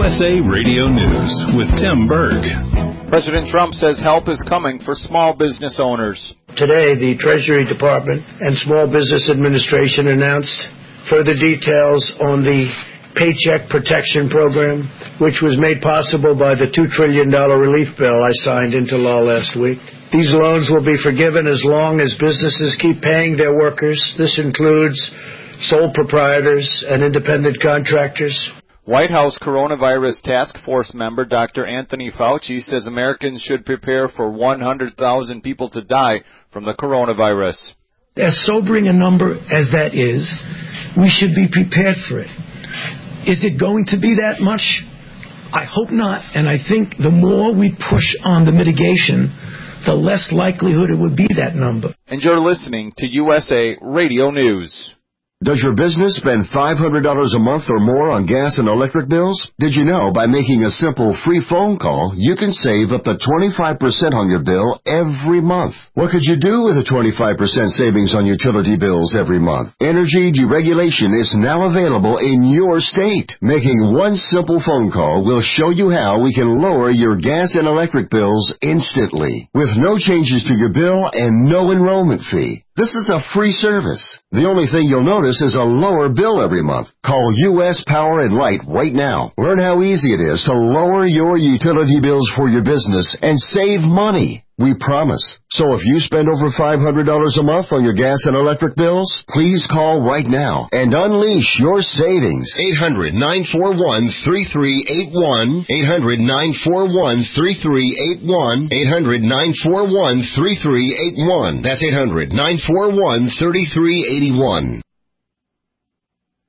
USA Radio News with Tim Berg. President Trump says help is coming for small business owners. Today, the Treasury Department and Small Business Administration announced further details on the Paycheck Protection Program, which was made possible by the $2 trillion relief bill I signed into law last week. These loans will be forgiven as long as businesses keep paying their workers. This includes sole proprietors and independent contractors. White House Coronavirus Task Force member Dr. Anthony Fauci says Americans should prepare for 100,000 people to die from the coronavirus. As sobering a number as that is, we should be prepared for it. Is it going to be that much? I hope not, and I think the more we push on the mitigation, the less likelihood it would be that number. And you're listening to USA Radio News. Does your business spend $500 a month or more on gas and electric bills? Did you know by making a simple free phone call, you can save up to 25% on your bill every month? What could you do with a 25% savings on utility bills every month? Energy deregulation is now available in your state. Making one simple phone call will show you how we can lower your gas and electric bills instantly, with no changes to your bill and no enrollment fee. This is a free service. The only thing you'll notice is a lower bill every month. Call U.S. Power and Light right now. Learn how easy it is to lower your utility bills for your business and save money. We promise. So if you spend over $500 a month on your gas and electric bills, please call right now and unleash your savings. 800-941-3381. 800-941-3381. 800-941-3381. That's 800-941-3381.